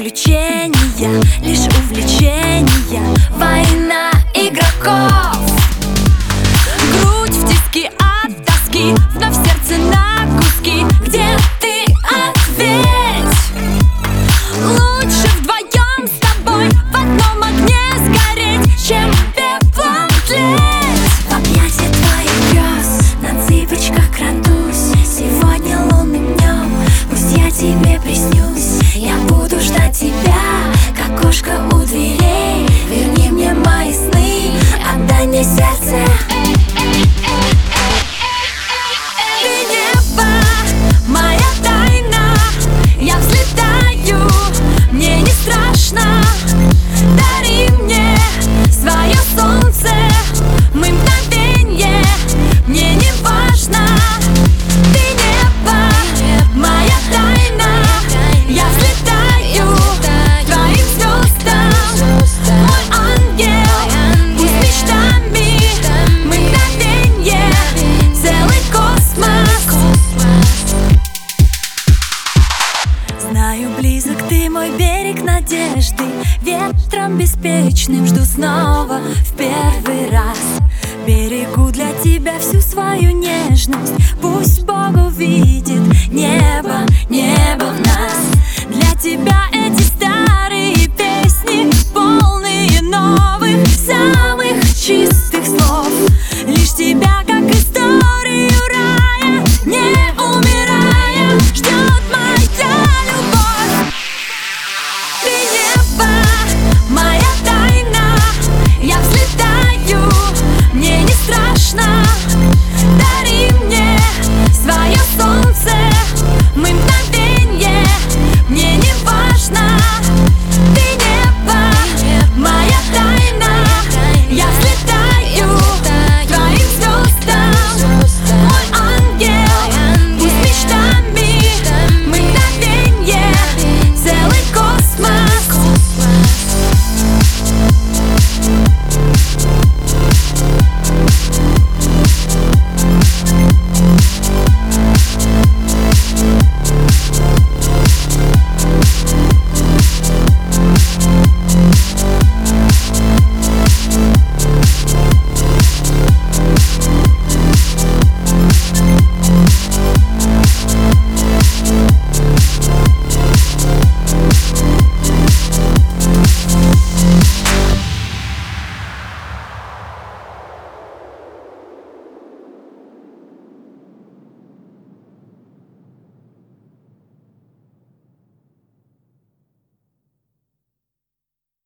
приключения, лишь увлечения, война игроков. Грудь в тиске от тоски, вновь сердце на куски. Где ты, ответь? Лучше вдвоем с тобой в одном огне сгореть, чем пеплом тлеть. В объятия твоих грез на цыпочках крадусь. Сегодня лунным днем пусть я тебе приснюсь. Я буду ждать тебя, как кошка у дверей. Верни мне мои сны, отдай мне сердце. Дари мне свое солнце, мы мгновенье, мне не важно. Ты небо, моя тайна, я взлетаю к твоим звездам. Мой ангел, пусть мечтами, мы мгновенье, целый космос. Знаю, близок ты, мой берег надежды. Ветром беспечным жду снова в первый раз. Берегу для тебя всю свою нежность. Пусть Бог увидит небо, небо в нас. Для тебя эти старые песни, полные новых, самых чистых слов. Лишь тебя, как историю рая, не умирая, ждет моя любовь. Ты небо, моя тайна, я взлетаю, мне не страшно.